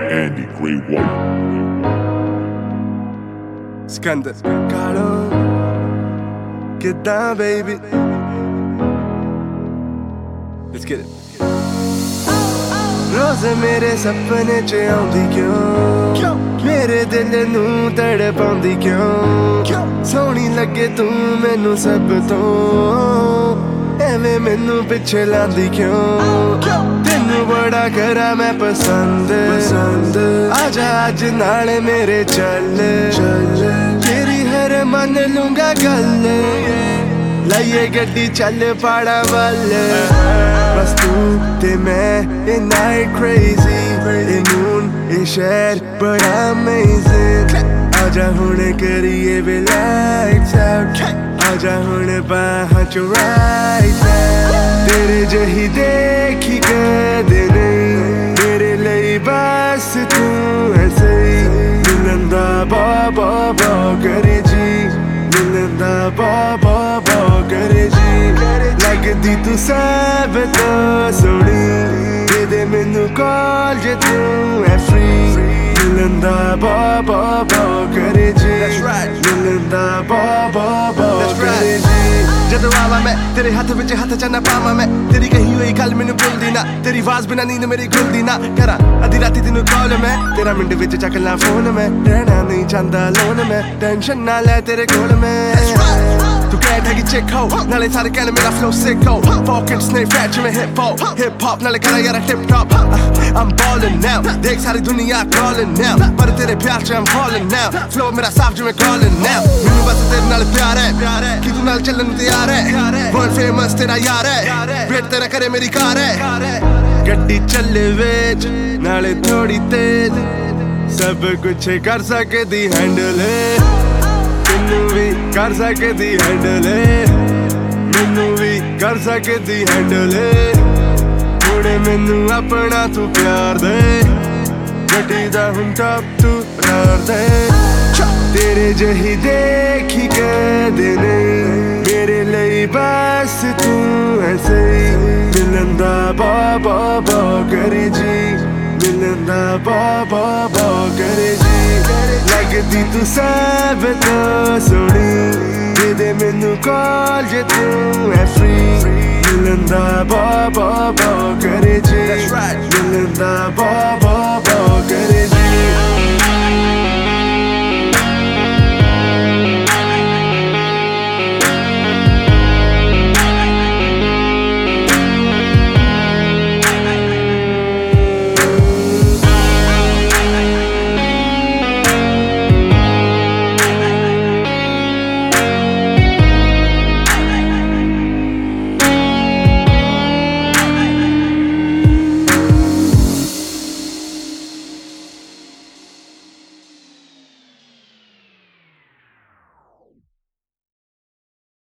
Andy Gray White. Skandar Kaalo Kidda baby. Let's get it. रोज़ मेरे सपने च आउंदी क्यों मेरे दिल नू तड़पाउंदी क्यों सोहनी लगे तू मैनू सब तो एवें मैनू पिछे लांदी क्यों तेनू बड़ा करा मैं पसंद आजा अज नाले मेरे चल तेरी हर मन लूंगा गल लाइए गड्डी चल पहाड़ा वल बस तू ते मैं ए नाइट क्रेजी ए मून ए शहर बड़ा अमेजिंग आजा हुण करिए वे लाइट्स आउट आजा हुण बाहां च राइट तेरे जही देखी कदे नहीं मेरे लिए बस तू है सही मिलन दा बा करे जी मिलन दा बा करे जी लगदी तू सब तो सोहनी दे दे मैनू कॉल जे तू है फ्री मिलन दा बा करे जी मिलन दा बा करे जी जदों आवा मैं तेरे हाथ विच हाथ च ना पावां मैं तेरी कही हुई गल मैनू भुलदी ना तेरी आवाज बिना नींद मेरी खुलदी ना करा अद्धी राती तेनू कॉल मैं तेरा मिंट विच चक ला फोन मैं रहना नहीं चाहता लोन मैं टेंशन ना ले तेरे कोल मैं तू कैट है कि चिक हो नाले सारे कहने मेरा फ्लो सिक हो पॉकेट्स नहीं फैच में हिप हॉप नाले करा यार tip top I'm ballin' now देख सारी दुनिया calling now पर तेरे प्यार च I'm falling now फ्लो मेरा साफ जिवें calling now मैनू बस तेरे नाल प्यार है कि तू नाल चलन तैयार है वर्ल्ड फेमस तेरा यार है वेट तेरा करे मेरी कार है गड्डी चले वेच नाले थोड़ी तेज सब कुछ कर सकदी हैंडल तैनू भी कर सकदी हैंडल मैनू भी कर सकदी हैंडल थोड़े मैनू अपना तू प्यार दे गड्डी दा हुण टॉप तू रार दे तेरे जही देखी कदे नहीं मेरे लिए बस तू है सही मिलन दा बा करे जी मिलन दा बा करे जी लगदी तू सब तो सोहनी दे दे मैनू कॉल जे तू है फ्री मिलन दा बा करे जी मिलन दा